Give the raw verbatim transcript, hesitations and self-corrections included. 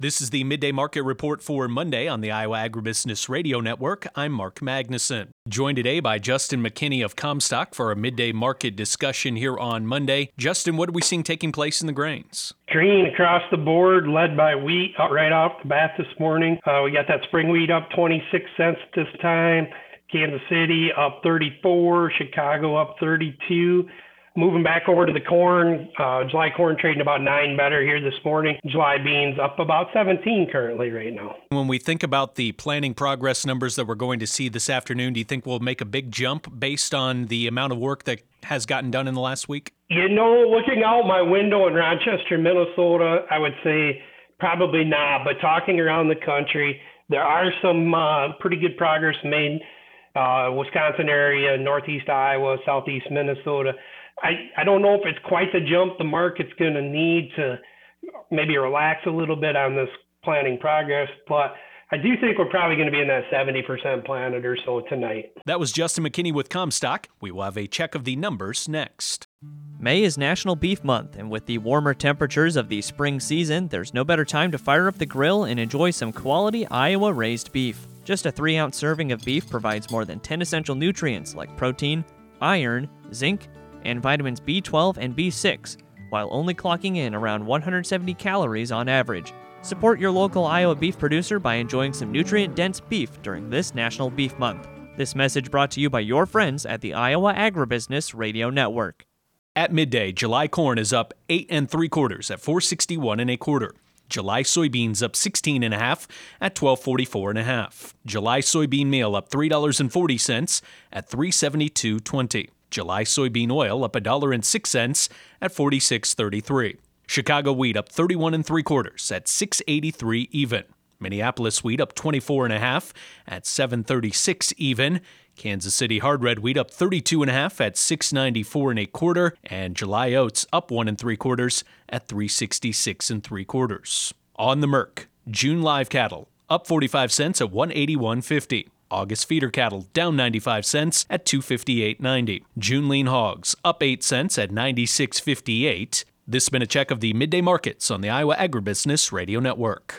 This is the Midday Market Report for Monday on the Iowa Agribusiness Radio Network. I'm Mark Magnuson. Joined today by Justin McKinney of Comstock for a midday market discussion here on Monday. Justin, what are we seeing taking place in the grains? Green across the board, led by wheat right off the bat this morning. Uh, we got that spring wheat up twenty-six cents this time. Kansas City up thirty-four, Chicago up thirty-two. Moving back over to the corn, uh, July corn trading about nine better here this morning. July beans up about seventeen currently right now. When we think about the planting progress numbers that we're going to see this afternoon, do you think we'll make a big jump based on the amount of work that has gotten done in the last week? You know, looking out my window in Rochester, Minnesota, I would say probably not. But talking around the country, there are some uh, pretty good progress made. Uh, Wisconsin area, northeast Iowa, southeast Minnesota. I, I don't know if it's quite the jump the market's going to need to maybe relax a little bit on this planting progress, but I do think we're probably going to be in that seventy percent planted or so tonight. That was Justin McKinney with Comstock. We will have a check of the numbers next. May is National Beef Month, and with the warmer temperatures of the spring season, there's no better time to fire up the grill and enjoy some quality Iowa-raised beef. Just a three ounce serving of beef provides more than ten essential nutrients like protein, iron, zinc, and vitamins B twelve and B six, while only clocking in around one hundred seventy calories on average. Support your local Iowa beef producer by enjoying some nutrient-dense beef during this National Beef Month. This message brought to you by your friends at the Iowa Agribusiness Radio Network. At midday, July corn is up eight and three quarters at four sixty-one and a quarter. July soybeans up sixteen and a half at twelve forty-four and a half. July soybean meal up three dollars and forty cents at three seventy-two twenty. July soybean oil up one dollar and six cents at forty-six thirty-three. Chicago wheat up thirty-one and three quarters at six eighty-three even. Minneapolis wheat up twenty-four and a half at seven thirty-six even. Kansas City hard red wheat up thirty-two and a half at six ninety-four and a quarter, and July oats up one and three quarters at three sixty-six and three quarters. On the Merc, June live cattle up forty-five cents at one eighty-one fifty. August feeder cattle down ninety-five cents at two fifty-eight ninety. June lean hogs up eight cents at ninety-six fifty-eight. This has been a check of the midday markets on the Iowa Agribusiness Radio Network.